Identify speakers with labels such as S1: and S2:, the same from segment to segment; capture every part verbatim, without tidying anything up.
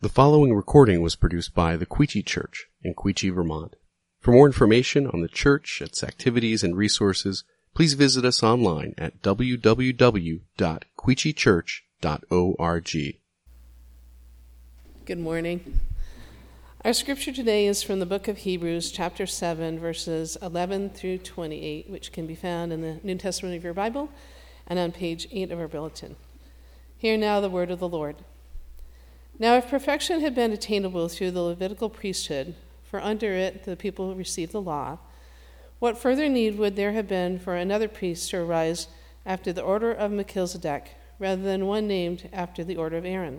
S1: The following recording was produced by the Quechee Church in Quechee, Vermont. For more information on the church, its activities, and resources, please visit us online at w w w dot quechee church dot org.
S2: Good morning. Our scripture today is from the book of Hebrews, chapter seven, verses eleven through twenty-eight, which can be found in the New Testament of your Bible and on page eight of our bulletin. Hear now the word of the Lord. Now if perfection had been attainable through the Levitical priesthood, for under it the people received the law, what further need would there have been for another priest to arise after the order of Melchizedek, rather than one named after the order of Aaron?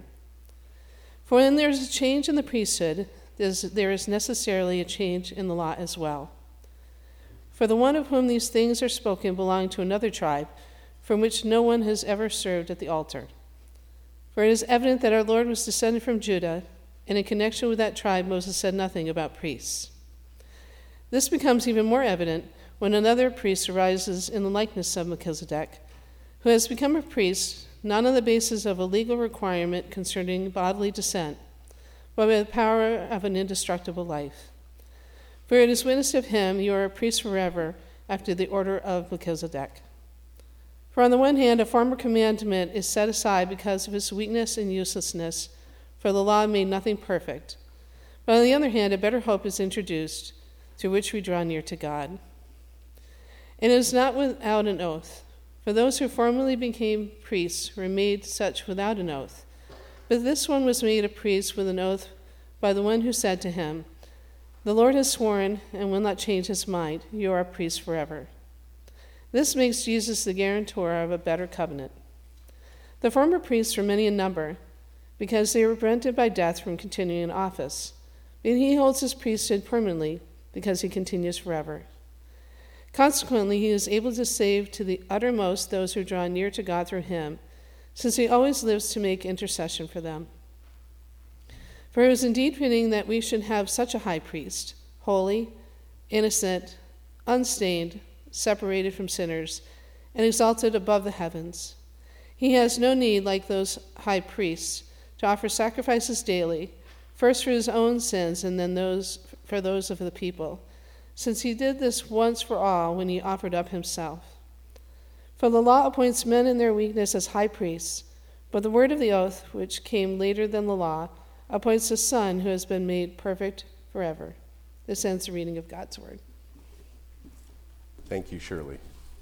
S2: For when there is a change in the priesthood, there is necessarily a change in the law as well. For the one of whom these things are spoken belonged to another tribe, from which no one has ever served at the altar. For it is evident that our Lord was descended from Judah, and in connection with that tribe Moses said nothing about priests. This becomes even more evident when another priest arises in the likeness of Melchizedek, who has become a priest not on the basis of a legal requirement concerning bodily descent, but by the power of an indestructible life. For it is witnessed of him, you are a priest forever, after the order of Melchizedek. For on the one hand, a former commandment is set aside because of its weakness and uselessness, for the law made nothing perfect. But on the other hand, a better hope is introduced, through which we draw near to God. And it is not without an oath, for those who formerly became priests were made such without an oath. But this one was made a priest with an oath by the one who said to him, "The Lord has sworn and will not change his mind. You are a priest forever." This makes Jesus the guarantor of a better covenant. The former priests were many in number, because they were prevented by death from continuing in office. But he holds his priesthood permanently, because he continues forever. Consequently, he is able to save to the uttermost those who draw near to God through him, since he always lives to make intercession for them. For it was indeed fitting that we should have such a high priest, holy, innocent, unstained, separated from sinners, and exalted above the heavens. He has no need, like those high priests, to offer sacrifices daily, first for his own sins and then those for those of the people, since he did this once for all when he offered up himself. For the law appoints men in their weakness as high priests, but the word of the oath, which came later than the law, appoints the Son who has been made perfect forever. This ends the reading of God's word.
S3: Thank you, Shirley.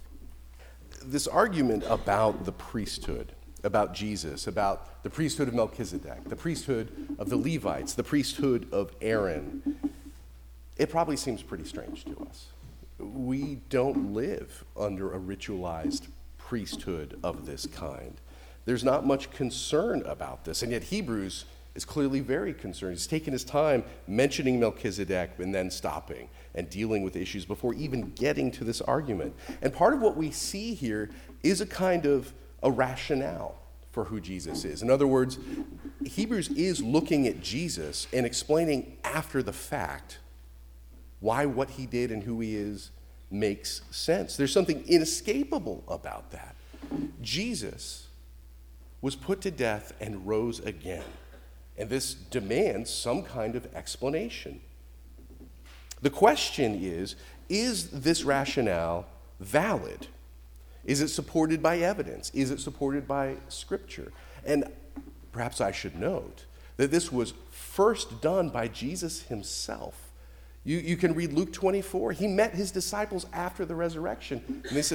S3: This argument about the priesthood, about Jesus, about the priesthood of Melchizedek, the priesthood of the Levites, the priesthood of Aaron, it probably seems pretty strange to us. We don't live under a ritualized priesthood of this kind. There's not much concern about this, and yet Hebrews is clearly very concerned. He's taken his time mentioning Melchizedek and then stopping and dealing with issues before even getting to this argument. And part of what we see here is a kind of a rationale for who Jesus is. In other words, Hebrews is looking at Jesus and explaining after the fact why what he did and who he is makes sense. There's something inescapable about that. Jesus was put to death and rose again. And this demands some kind of explanation. The question is, is this rationale valid? Is it supported by evidence? Is it supported by Scripture? And perhaps I should note that this was first done by Jesus himself. You, you can read Luke twenty-four. He met his disciples after the resurrection, and they said,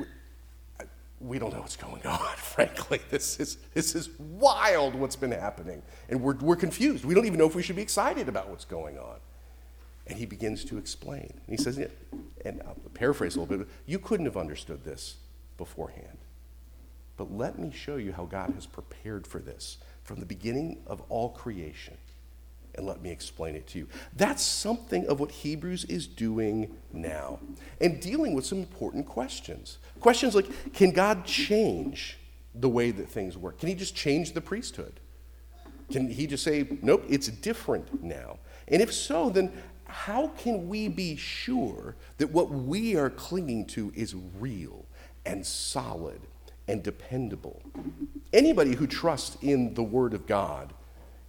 S3: we don't know what's going on, frankly. This is this is wild what's been happening. And we're we're confused. We don't even know if we should be excited about what's going on. And he begins to explain. And he says, and I'll paraphrase a little bit, you couldn't have understood this beforehand. But let me show you how God has prepared for this from the beginning of all creation. And let me explain it to you. That's something of what Hebrews is doing now. And dealing with some important questions. Questions like, can God change the way that things work? Can he just change the priesthood? Can he just say, nope, it's different now? And if so, then how can we be sure that what we are clinging to is real and solid and dependable? Anybody who trusts in the Word of God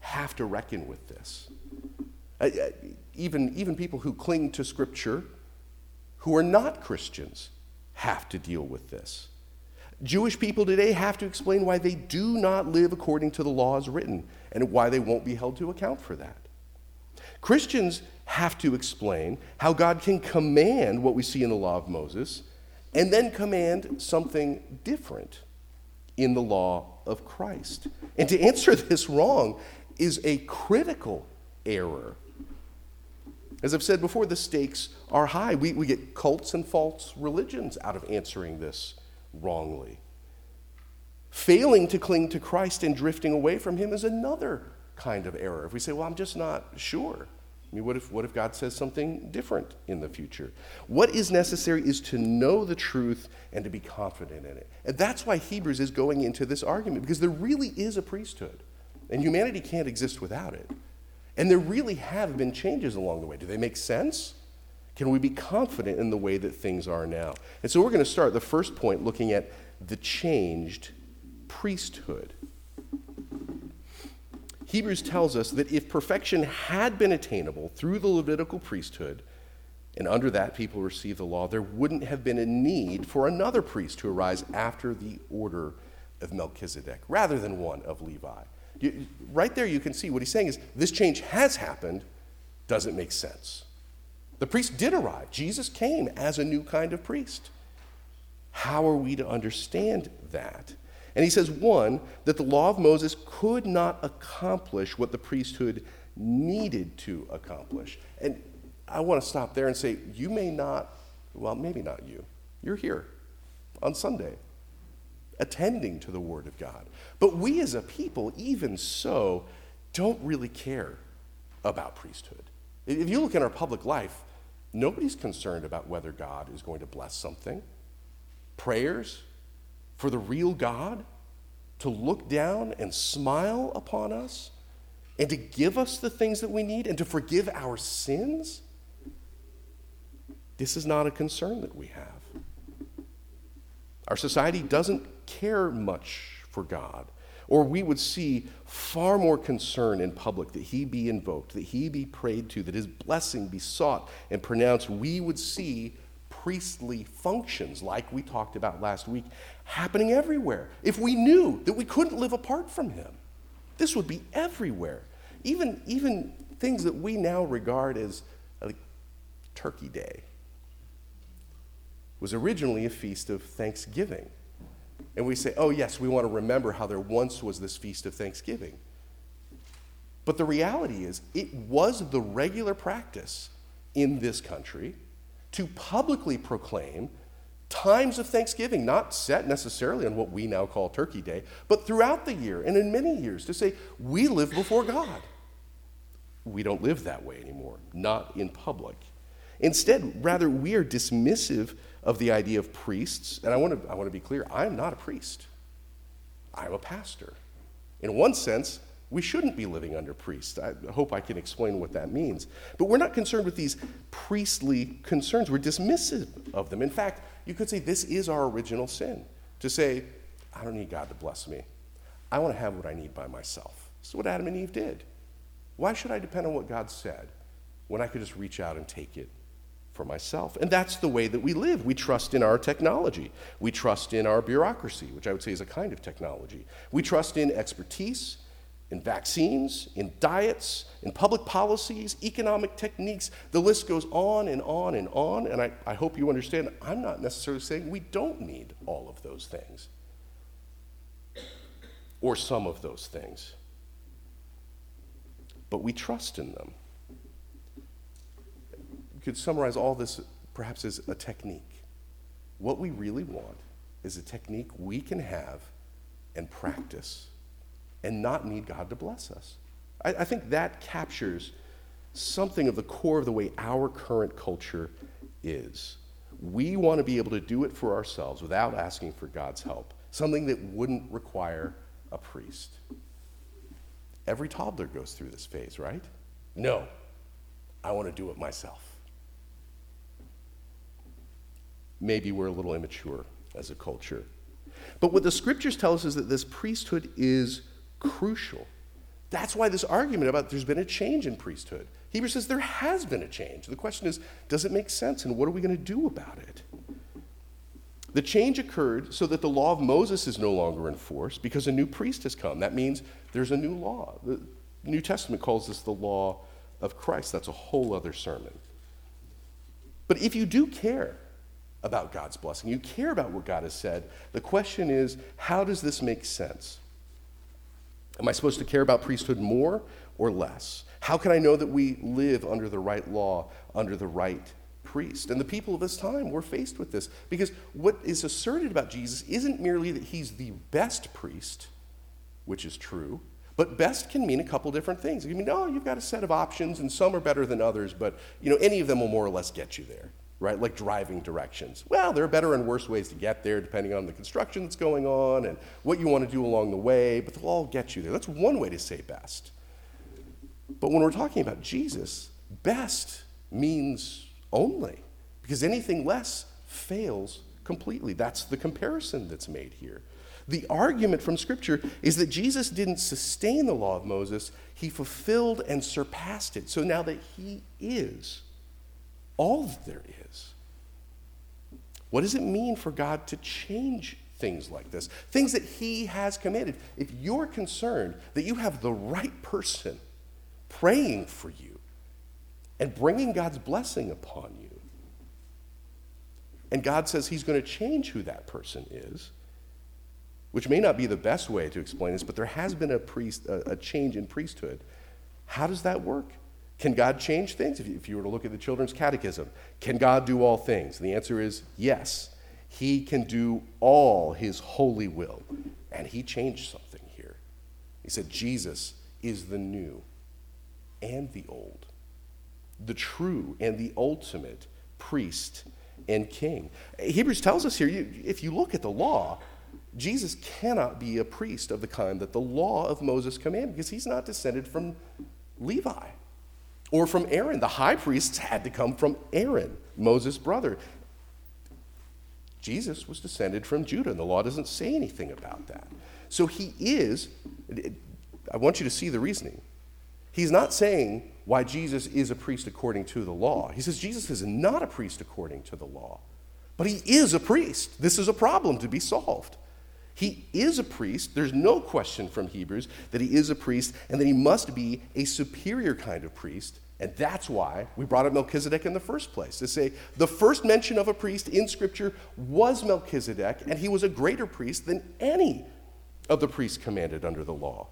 S3: have to reckon with this. Uh, even, even people who cling to Scripture, who are not Christians, have to deal with this. Jewish people today have to explain why they do not live according to the laws written and why they won't be held to account for that. Christians have to explain how God can command what we see in the law of Moses and then command something different in the law of Christ. And to answer this wrong is a critical error. As I've said before, the stakes are high. We, we get cults and false religions out of answering this wrongly. Failing to cling to Christ and drifting away from him is another kind of error. If we say, well, I'm just not sure. I mean, what if, what if God says something different in the future? What is necessary is to know the truth and to be confident in it. And that's why Hebrews is going into this argument, because there really is a priesthood, and humanity can't exist without it. And there really have been changes along the way. Do they make sense? Can we be confident in the way that things are now? And so we're going to start the first point looking at the changed priesthood. Hebrews tells us that if perfection had been attainable through the Levitical priesthood, and under that people received the law, there wouldn't have been a need for another priest to arise after the order of Melchizedek, rather than one of Levi. You, right there you can see what he's saying is this change has happened, doesn't make sense. The priest did arrive. Jesus came as a new kind of priest. How are we to understand that? And he says, one, that the law of Moses could not accomplish what the priesthood needed to accomplish. And I want to stop there and say, you may not, well, maybe not you. You're here on Sunday, attending to the Word of God. But we as a people, even so, don't really care about priesthood. If you look in our public life, nobody's concerned about whether God is going to bless something. Prayers for the real God to look down and smile upon us and to give us the things that we need and to forgive our sins, this is not a concern that we have. Our society doesn't care much for God, or we would see far more concern in public that he be invoked, that he be prayed to, that his blessing be sought and pronounced. We would see priestly functions, like we talked about last week, happening everywhere. If we knew that we couldn't live apart from him, this would be everywhere. Even, even things that we now regard as like Turkey Day was originally a feast of Thanksgiving. And we say, oh yes, we want to remember how there once was this feast of Thanksgiving. But the reality is, it was the regular practice in this country to publicly proclaim times of Thanksgiving, not set necessarily on what we now call Turkey Day, but throughout the year and in many years to say, we live before God. We don't live that way anymore, not in public. Instead, rather, we are dismissive of the idea of priests, and I want to I want to be clear, I'm not a priest. I'm a pastor. In one sense, we shouldn't be living under priests. I hope I can explain what that means. But we're not concerned with these priestly concerns. We're dismissive of them. In fact, you could say this is our original sin, to say, I don't need God to bless me. I want to have what I need by myself. This is what Adam and Eve did. Why should I depend on what God said when I could just reach out and take it for myself? And that's the way that we live. We trust in our technology. We trust in our bureaucracy, which I would say is a kind of technology. We trust in expertise, in vaccines, in diets, in public policies, economic techniques. The list goes on and on and on, and I, I hope you understand, I'm not necessarily saying we don't need all of those things, or some of those things, but we trust in them. You could summarize all this perhaps as a technique. What we really want is a technique we can have and practice and not need God to bless us. I, I think that captures something of the core of the way our current culture is. We want to be able to do it for ourselves without asking for God's help, something that wouldn't require a priest. Every toddler goes through this phase, right? No, I want to do it myself. Maybe we're a little immature as a culture. But what the scriptures tell us is that this priesthood is crucial. That's why this argument about there's been a change in priesthood. Hebrews says there has been a change. The question is, does it make sense, and what are we going to do about it? The change occurred so that the law of Moses is no longer in force because a new priest has come. That means there's a new law. The New Testament calls this the law of Christ. That's a whole other sermon. But if you do care about God's blessing, you care about what God has said, the question is, how does this make sense? Am I supposed to care about priesthood more or less? How can I know that we live under the right law, under the right priest? And the people of this time were faced with this, because what is asserted about Jesus isn't merely that he's the best priest, which is true, but best can mean a couple different things. It can mean, oh, you've got a set of options, and some are better than others, but you know, any of them will more or less get you there, right? Like driving directions. Well, there are better and worse ways to get there, depending on the construction that's going on and what you want to do along the way, but they'll all get you there. That's one way to say best. But when we're talking about Jesus, best means only, because anything less fails completely. That's the comparison that's made here. The argument from Scripture is that Jesus didn't sustain the law of Moses, he fulfilled and surpassed it. So now that he is all that there is, what does it mean for God to change things like this? Things that he has commanded. If you're concerned that you have the right person praying for you and bringing God's blessing upon you, and God says he's going to change who that person is, which may not be the best way to explain this, but there has been a priest, a, a change in priesthood. How does that work? Can God change things? If you, if you were to look at the Children's Catechism, can God do all things? And the answer is yes. He can do all his holy will. And he changed something here. He said Jesus is the new and the old, the true and the ultimate priest and king. Hebrews tells us here, you, if you look at the law, Jesus cannot be a priest of the kind that the law of Moses commanded, because he's not descended from Levi or from Aaron. The high priests had to come from Aaron, Moses' brother. Jesus was descended from Judah, and the law doesn't say anything about that. So he is, I want you to see the reasoning. He's not saying why Jesus is a priest according to the law. He says Jesus is not a priest according to the law, but he is a priest. This is a problem to be solved. He is a priest. There's no question from Hebrews that he is a priest and that he must be a superior kind of priest. And that's why we brought up Melchizedek in the first place, to say the first mention of a priest in Scripture was Melchizedek, and he was a greater priest than any of the priests commanded under the law,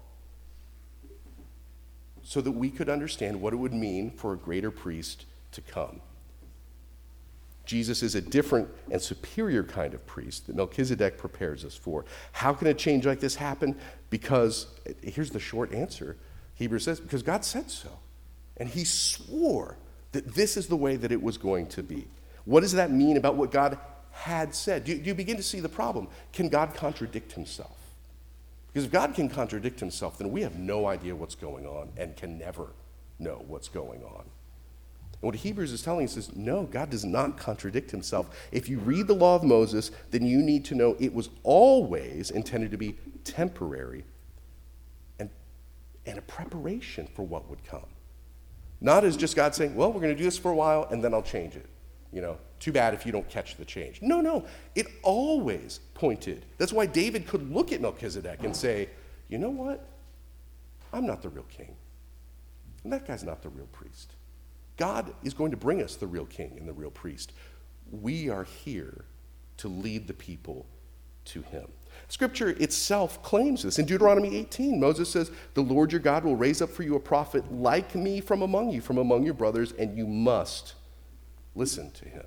S3: so that we could understand what it would mean for a greater priest to come. Jesus is a different and superior kind of priest that Melchizedek prepares us for. How can a change like this happen? Because, here's the short answer, Hebrews says, because God said so. And he swore that this is the way that it was going to be. What does that mean about what God had said? Do, do you begin to see the problem? Can God contradict himself? Because if God can contradict himself, then we have no idea what's going on and can never know what's going on. And what Hebrews is telling us is, no, God does not contradict himself. If you read the law of Moses, then you need to know it was always intended to be temporary and, and a preparation for what would come. Not as just God saying, well, we're going to do this for a while and then I'll change it. You know, too bad if you don't catch the change. No, no, it always pointed. That's why David could look at Melchizedek and say, you know what? I'm not the real king. And that guy's not the real priest. God is going to bring us the real king and the real priest. We are here to lead the people to him. Scripture itself claims this. In Deuteronomy eighteen, Moses says, the Lord your God will raise up for you a prophet like me from among you, from among your brothers, and you must listen to him.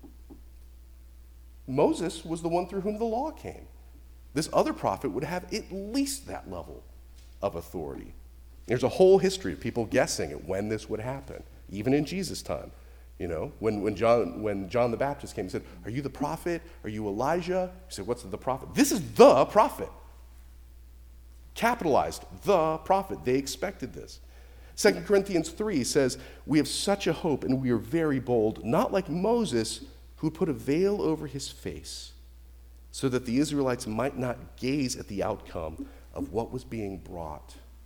S3: Moses was the one through whom the law came. This other prophet would have at least that level of authority. There's a whole history of people guessing at when this would happen, even in Jesus' time. You know, when, when, John, when John the Baptist came and said, are you the prophet? Are you Elijah? He said, what's the prophet? This is the prophet. Capitalized, the prophet. They expected this. Second Corinthians three says, we have such a hope and we are very bold, not like Moses, who put a veil over his face so that the Israelites might not gaze at the outcome of what was being brought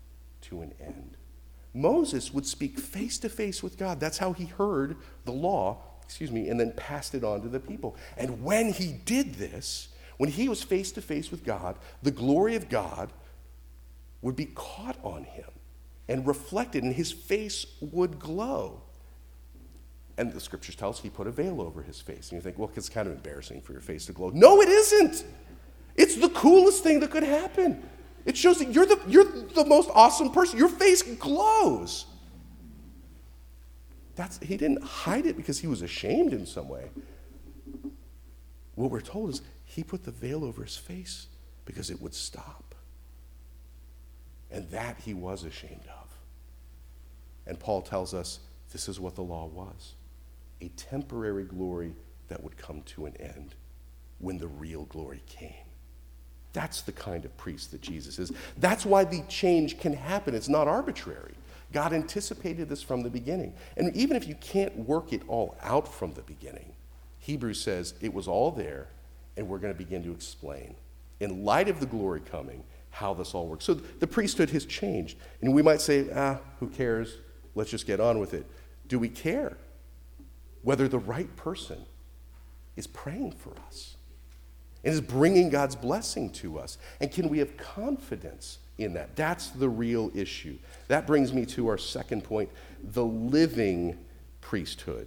S3: to an end. Moses would speak face to face with God. That's how he heard the law, excuse me, and then passed it on to the people. And when he did this, when he was face to face with God, the glory of God would be caught on him and reflected, and his face would glow. And the scriptures tell us he put a veil over his face. And you think, well, it's kind of embarrassing for your face to glow. No, it isn't. It's the coolest thing that could happen. It shows that you're the, you're the most awesome person. Your face glows. That's, he didn't hide it because he was ashamed in some way. What we're told is he put the veil over his face because it would stop. And that he was ashamed of. And Paul tells us this is what the law was. A temporary glory that would come to an end when the real glory came. That's the kind of priest that Jesus is. That's why the change can happen. It's not arbitrary. God anticipated this from the beginning. And even if you can't work it all out from the beginning, Hebrews says it was all there, and we're going to begin to explain, in light of the glory coming, how this all works. So the priesthood has changed. And we might say, ah, who cares? Let's just get on with it. Do we care whether the right person is praying for us and is bringing God's blessing to us? And can we have confidence in that? That's the real issue. That brings me to our second point, the living priesthood.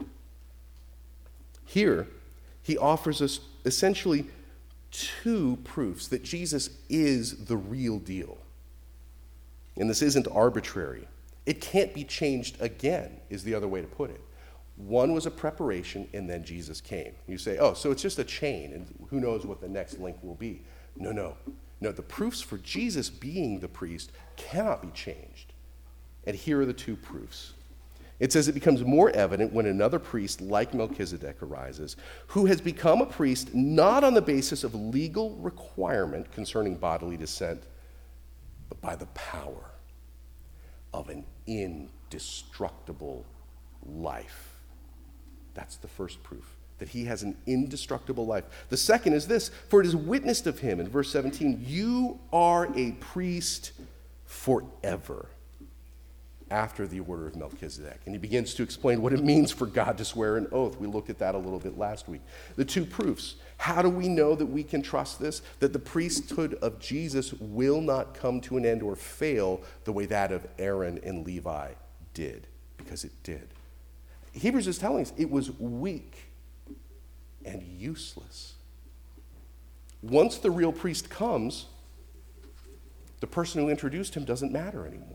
S3: Here, he offers us essentially two proofs that Jesus is the real deal. And this isn't arbitrary. It can't be changed again, is the other way to put it. One was a preparation, and then Jesus came. You say, oh, so it's just a chain, and who knows what the next link will be. No, no. No, the proofs for Jesus being the priest cannot be changed. And here are the two proofs. It says it becomes more evident when another priest like Melchizedek arises, who has become a priest not on the basis of legal requirement concerning bodily descent, but by the power of an indestructible life. That's the first proof, that he has an indestructible life. The second is this, for it is witnessed of him in verse seventeen, you are a priest forever, after the order of Melchizedek. And he begins to explain what it means for God to swear an oath. We looked at that a little bit last week. The two proofs. How do we know that we can trust this? That the priesthood of Jesus will not come to an end or fail the way that of Aaron and Levi did, because it did. Hebrews is telling us it was weak and useless. Once the real priest comes, the person who introduced him doesn't matter anymore.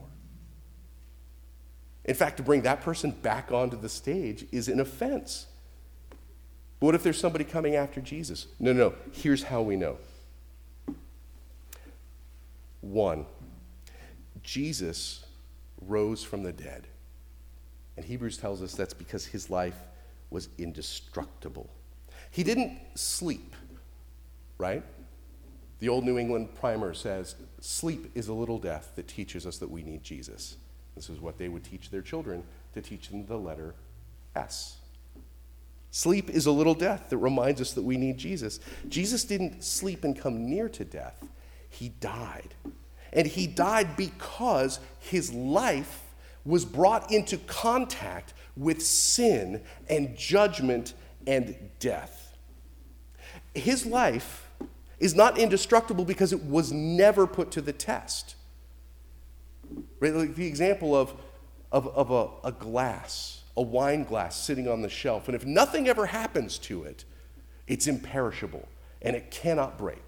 S3: In fact, to bring that person back onto the stage is an offense. But what if there's somebody coming after Jesus? No, no, here's how we know. One, Jesus rose from the dead. And Hebrews tells us that's because his life was indestructible. He didn't sleep, right? The old New England primer says, sleep is a little death that teaches us that we need Jesus. This is what they would teach their children, to teach them the letter S. Sleep is a little death that reminds us that we need Jesus. Jesus didn't sleep and come near to death. He died. And he died because his life was brought into contact with sin and judgment and death. His life is not indestructible because it was never put to the test. Right? Like the example of, of, of a, a glass, a wine glass sitting on the shelf, and if nothing ever happens to it, it's imperishable and it cannot break.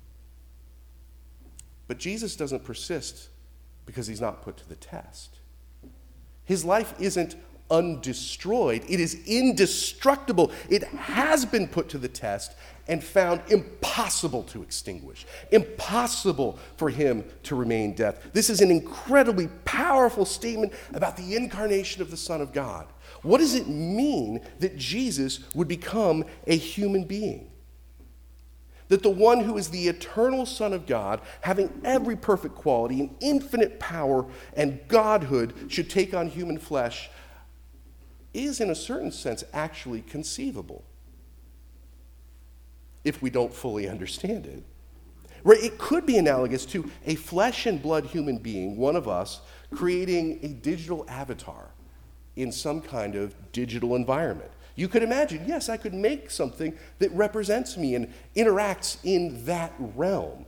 S3: But Jesus doesn't persist because he's not put to the test. His life isn't undestroyed. It is indestructible. It has been put to the test and found impossible to extinguish, impossible for him to remain death. This is an incredibly powerful statement about the incarnation of the Son of God. What does it mean that Jesus would become a human being? That the one who is the eternal Son of God, having every perfect quality and infinite power and godhood, should take on human flesh is, in a certain sense, actually conceivable, if we don't fully understand it. Right? It could be analogous to a flesh and blood human being, one of us, creating a digital avatar in some kind of digital environment. You could imagine, yes, I could make something that represents me and interacts in that realm.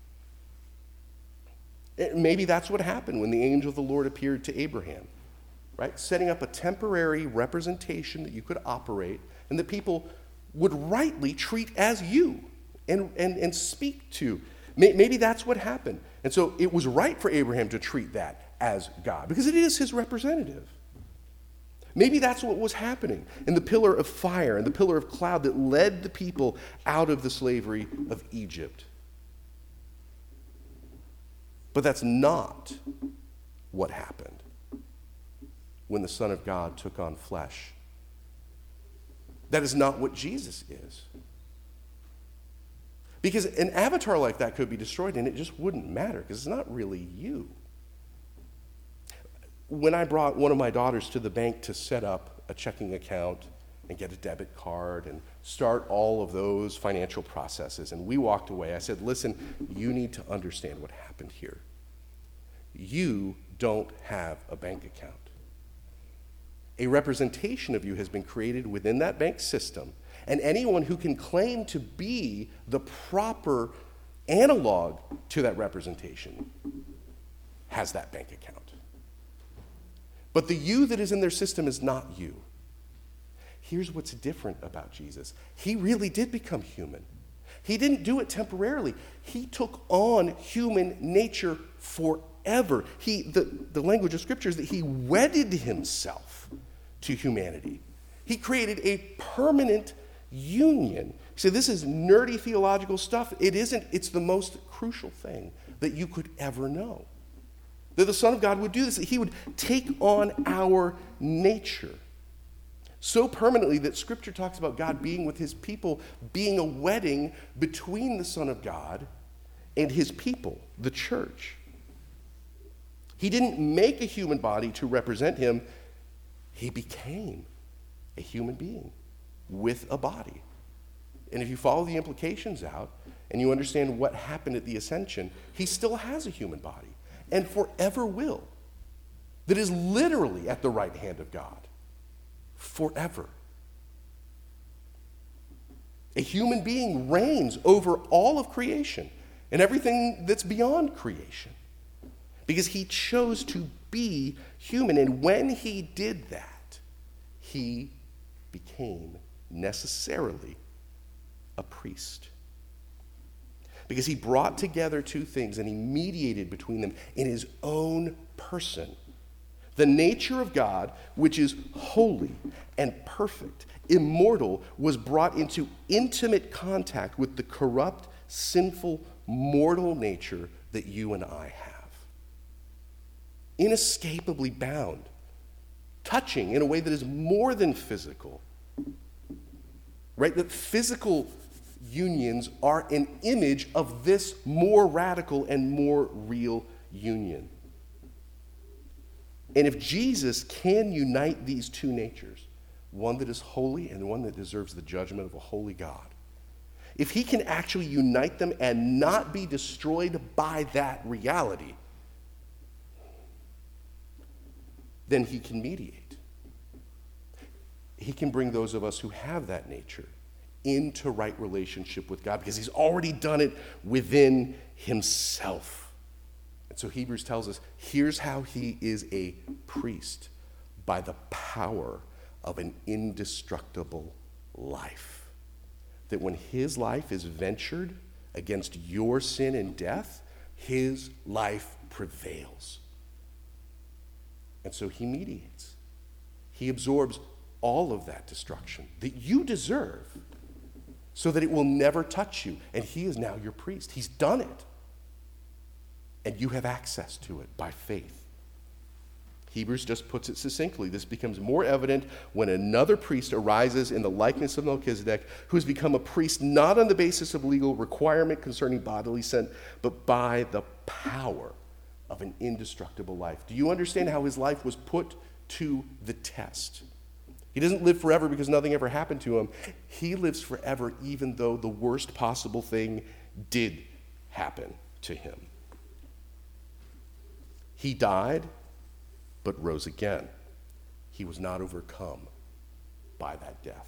S3: Maybe that's what happened when the angel of the Lord appeared to Abraham, right? Setting up a temporary representation that you could operate and that people would rightly treat as you and, and, and speak to. Maybe that's what happened. And so it was right for Abraham to treat that as God because it is his representative. Maybe that's what was happening in the pillar of fire and the pillar of cloud that led the people out of the slavery of Egypt. But that's not what happened when the Son of God took on flesh. That is not what Jesus is. Because an avatar like that could be destroyed and it just wouldn't matter because it's not really you. When I brought one of my daughters to the bank to set up a checking account and get a debit card and start all of those financial processes, and we walked away, I said, listen, you need to understand what happened here. You don't have a bank account. A representation of you has been created within that bank system, and anyone who can claim to be the proper analog to that representation has that bank account. But the you that is in their system is not you. Here's what's different about Jesus. He really did become human. He didn't do it temporarily. He took on human nature forever. He, the, the language of Scripture is that he wedded himself to humanity. He created a permanent union. So this is nerdy theological stuff. It isn't. It's the most crucial thing that you could ever know. That the Son of God would do this, that he would take on our nature so permanently that Scripture talks about God being with his people, being a wedding between the Son of God and his people, the church. He didn't make a human body to represent him. He became a human being with a body. And if you follow the implications out and you understand what happened at the ascension, he still has a human body. And forever will, that is literally at the right hand of God, forever. A human being reigns over all of creation and everything that's beyond creation because he chose to be human. And when he did that, he became necessarily a priest. Because he brought together two things and he mediated between them in his own person. The nature of God, which is holy and perfect, immortal, was brought into intimate contact with the corrupt, sinful, mortal nature that you and I have. Inescapably bound, touching in a way that is more than physical. Right? That physical unions are an image of this more radical and more real union. And if Jesus can unite these two natures, one that is holy and one that deserves the judgment of a holy God, if he can actually unite them and not be destroyed by that reality, then he can mediate. He can bring those of us who have that nature into right relationship with God because he's already done it within himself. And so Hebrews tells us, here's how he is a priest, by the power of an indestructible life. That when his life is ventured against your sin and death, his life prevails. And so he mediates. He absorbs all of that destruction that you deserve so that it will never touch you. And he is now your priest. He's done it. And you have access to it by faith. Hebrews just puts it succinctly. This becomes more evident when another priest arises in the likeness of Melchizedek, who has become a priest not on the basis of legal requirement concerning bodily sin, but by the power of an indestructible life. Do you understand how his life was put to the test? He doesn't live forever because nothing ever happened to him. He lives forever even though the worst possible thing did happen to him. He died but rose again. He was not overcome by that death.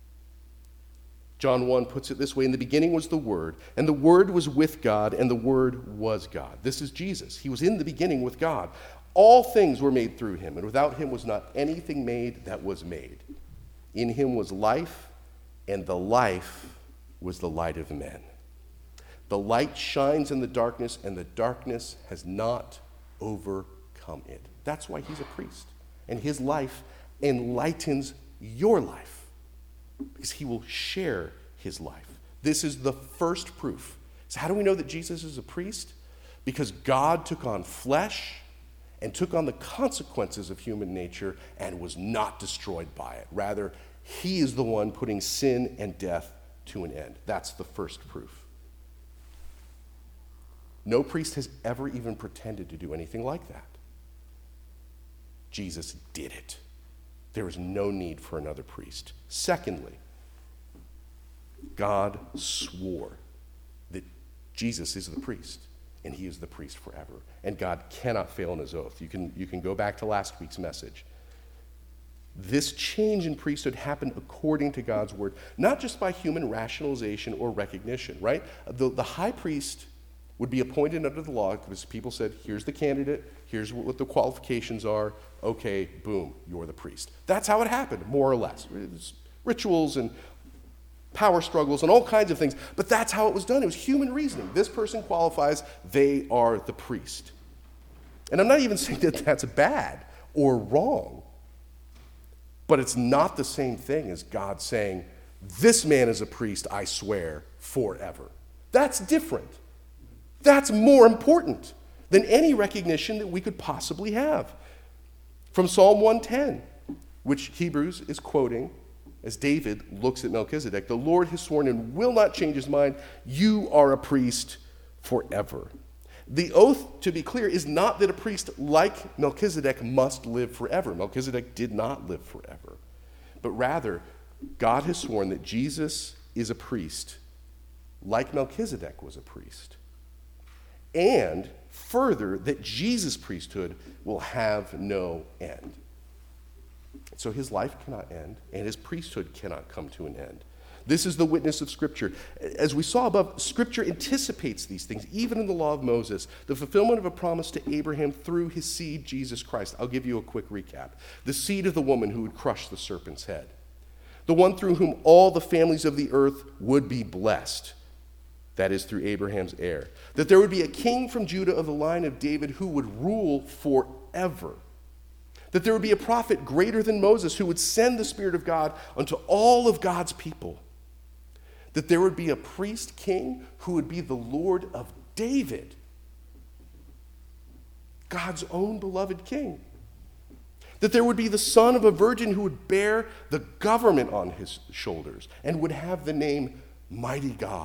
S3: John one puts it this way: in the beginning was the Word, and the Word was with God, and the Word was God. This is Jesus. He was in the beginning with God. All things were made through him, and without him was not anything made that was made. In him was life, and the life was the light of men. The light shines in the darkness, and the darkness has not overcome it. That's why he's a priest. And his life enlightens your life, because he will share his life. This is the first proof. So how do we know that Jesus is a priest? Because God took on flesh and took on the consequences of human nature and was not destroyed by it. Rather, he is the one putting sin and death to an end. That's the first proof. No priest has ever even pretended to do anything like that. Jesus did it. There is no need for another priest. Secondly, God swore that Jesus is the priest, and he is the priest forever. And God cannot fail in his oath. You can, you can go back to last week's message. This change in priesthood happened according to God's word, not just by human rationalization or recognition, right? The, the high priest would be appointed under the law because people said, here's the candidate, here's what the qualifications are, okay, boom, you're the priest. That's how it happened, more or less. It's rituals and power struggles and all kinds of things, but that's how it was done. It was human reasoning. This person qualifies, they are the priest. And I'm not even saying that that's bad or wrong, but it's not the same thing as God saying, this man is a priest, I swear, forever. That's different. That's more important than any recognition that we could possibly have. From Psalm one ten, which Hebrews is quoting as David looks at Melchizedek, the Lord has sworn and will not change his mind, you are a priest forever. The oath, to be clear, is not that a priest like Melchizedek must live forever. Melchizedek did not live forever. But rather, God has sworn that Jesus is a priest like Melchizedek was a priest. And further, that Jesus' priesthood will have no end. So his life cannot end, and his priesthood cannot come to an end. This is the witness of Scripture. As we saw above, Scripture anticipates these things, even in the law of Moses, the fulfillment of a promise to Abraham through his seed, Jesus Christ. I'll give you a quick recap. The seed of the woman who would crush the serpent's head. The one through whom all the families of the earth would be blessed. That is, through Abraham's heir. That there would be a king from Judah of the line of David who would rule forever. That there would be a prophet greater than Moses who would send the Spirit of God unto all of God's people. That there would be a priest king who would be the Lord of David, God's own beloved king. That there would be the son of a virgin who would bear the government on his shoulders and would have the name Mighty God.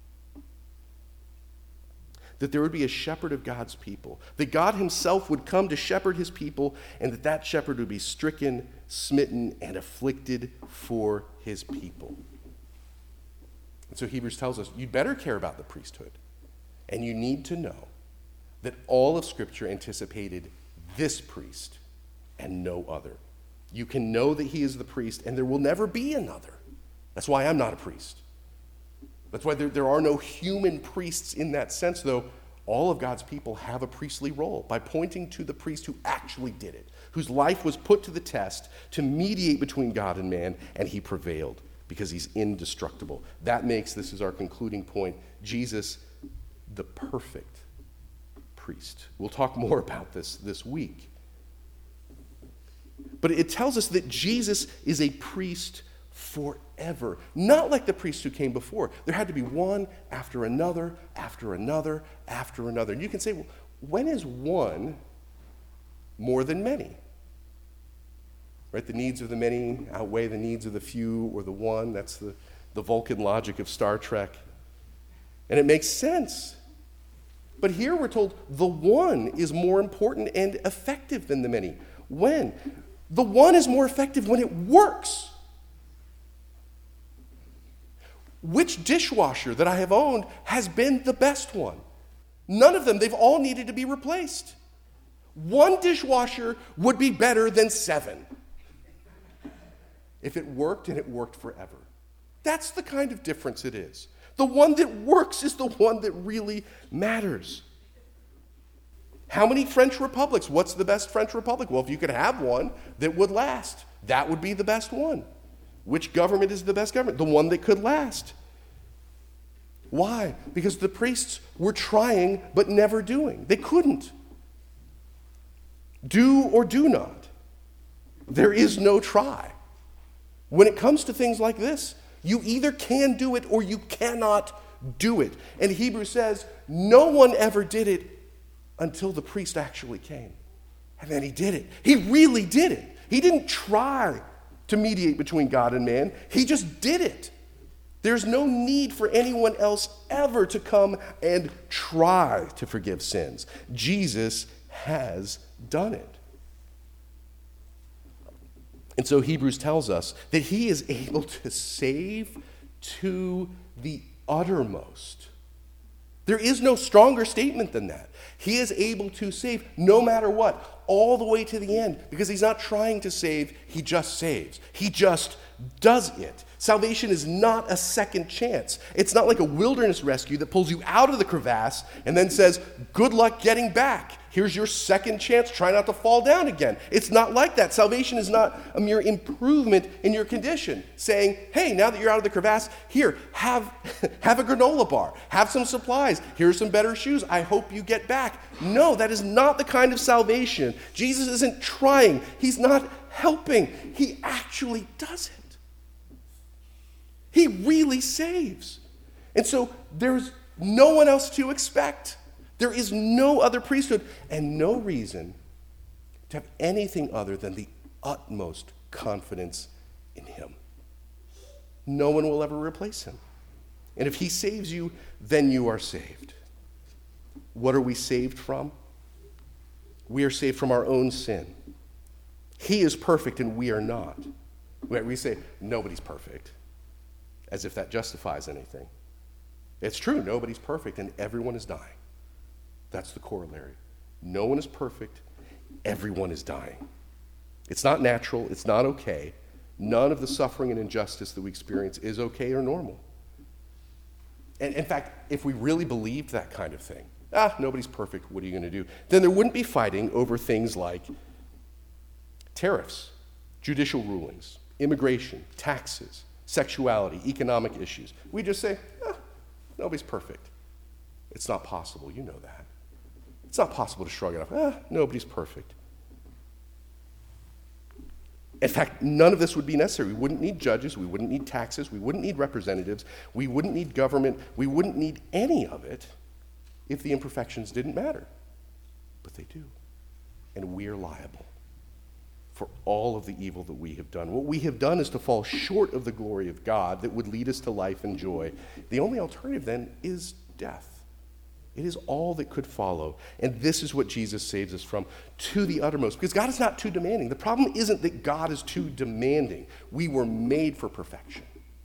S3: That there would be a shepherd of God's people, that God himself would come to shepherd his people, and that that shepherd would be stricken, smitten, and afflicted for his people. And so Hebrews tells us, you'd better care about the priesthood, and you need to know that all of Scripture anticipated this priest and no other. You can know that he is the priest, and there will never be another. That's why I'm not a priest. That's why there, there are no human priests in that sense, though all of God's people have a priestly role by pointing to the priest who actually did it, whose life was put to the test to mediate between God and man, and he prevailed because he's indestructible. That makes, this is our concluding point, Jesus the perfect priest. We'll talk more about this this week. But it tells us that Jesus is a priest forever. Not like the priests who came before. There had to be one after another, after another, after another. And you can say, well, when is one more than many? Right? The needs of the many outweigh the needs of the few or the one. That's the, the Vulcan logic of Star Trek. And it makes sense. But here we're told the one is more important and effective than the many. When? The one is more effective when it works. Which dishwasher that I have owned has been the best one? None of them. They've all needed to be replaced. One dishwasher would be better than seven. If it worked, and it worked forever. That's the kind of difference it is. The one that works is the one that really matters. How many French republics? What's the best French republic? Well, if you could have one that would last, that would be the best one. Which government is the best government? The one that could last. Why? Because the priests were trying but never doing. They couldn't. Do or do not. There is no try. When it comes to things like this, you either can do it or you cannot do it. And Hebrews says, no one ever did it until the priest actually came. And then he did it. He really did it. He didn't try to mediate between God and man. He just did it. There's no need for anyone else ever to come and try to forgive sins. Jesus has done it. And so Hebrews tells us that he is able to save to the uttermost. There is no stronger statement than that. He is able to save no matter what, all the way to the end, because he's not trying to save, he just saves. He just does it. Salvation is not a second chance. It's not like a wilderness rescue that pulls you out of the crevasse and then says, good luck getting back. Here's your second chance. Try not to fall down again. It's not like that. Salvation is not a mere improvement in your condition, saying, hey, now that you're out of the crevasse, here, have, have a granola bar. Have some supplies. Here's some better shoes. I hope you get back. No, that is not the kind of salvation. Jesus isn't trying. He's not helping. He actually does it. He really saves. And so there's no one else to expect. There is no other priesthood and no reason to have anything other than the utmost confidence in him. No one will ever replace him. And if he saves you, then you are saved. What are we saved from? We are saved from our own sin. He is perfect and we are not. We say, nobody's perfect, as if that justifies anything. It's true, nobody's perfect and everyone is dying. That's the corollary. No one is perfect, everyone is dying. It's not natural, it's not okay. None of the suffering and injustice that we experience is okay or normal. And in fact, if we really believed that kind of thing, ah, nobody's perfect, what are you going to do? Then there wouldn't be fighting over things like tariffs, judicial rulings, immigration, taxes, sexuality, economic issues. We just say, ah, nobody's perfect. It's not possible, you know that. It's not possible to shrug it off. Ah, nobody's perfect. In fact, none of this would be necessary. We wouldn't need judges. We wouldn't need taxes. We wouldn't need representatives. We wouldn't need government. We wouldn't need any of it if the imperfections didn't matter. But they do. And we are liable for all of the evil that we have done. What we have done is to fall short of the glory of God that would lead us to life and joy. The only alternative then is death. It is all that could follow. And this is what Jesus saves us from, to the uttermost. Because God is not too demanding. The problem isn't that God is too demanding. We were made for perfection.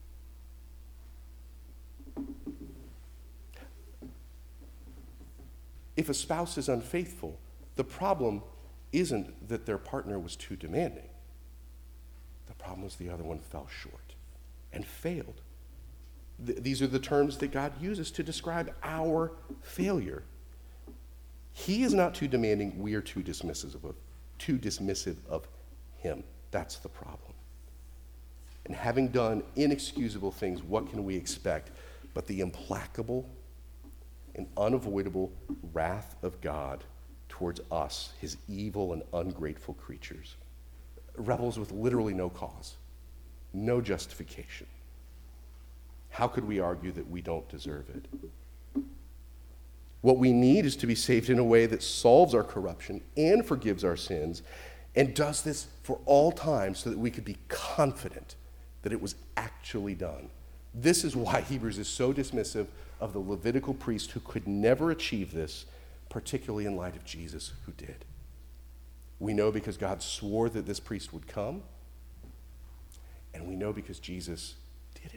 S3: If a spouse is unfaithful, the problem isn't that their partner was too demanding. The problem was the other one fell short and failed. Th- these are the terms that God uses to describe our failure. He is not too demanding. We are too dismissive of, too dismissive of him. That's the problem. And having done inexcusable things, what can we expect but the implacable and unavoidable wrath of God towards us, his evil and ungrateful creatures? Rebels with literally no cause, no justification. How could we argue that we don't deserve it? What we need is to be saved in a way that solves our corruption and forgives our sins, and does this for all time so that we could be confident that it was actually done. This is why Hebrews is so dismissive of the Levitical priest who could never achieve this, particularly in light of Jesus who did. We know because God swore that this priest would come, and we know because Jesus did it.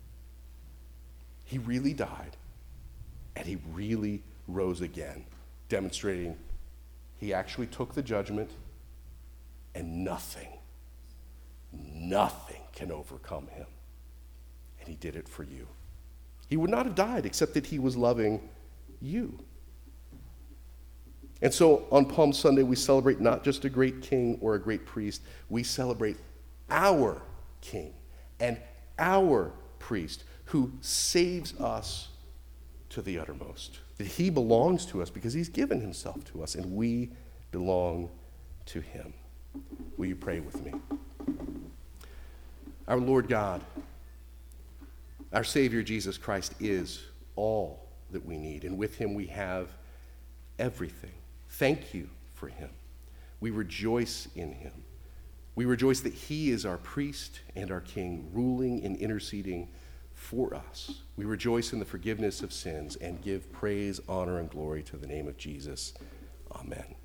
S3: He really died, and he really rose again, demonstrating He actually took the judgment, and nothing, nothing can overcome him. And he did it for you. He would not have died except that he was loving you. And so on Palm Sunday, we celebrate not just a great king or a great priest, we celebrate our king and our priest who saves us to the uttermost. That he belongs to us because he's given himself to us, and we belong to him. Will you pray with me? Our Lord God, our Savior Jesus Christ is all that we need, and with him we have everything. Thank you for him. We rejoice in him. We rejoice that he is our priest and our king, ruling and interceding for us. We rejoice in the forgiveness of sins and give praise, honor, and glory to the name of Jesus. Amen.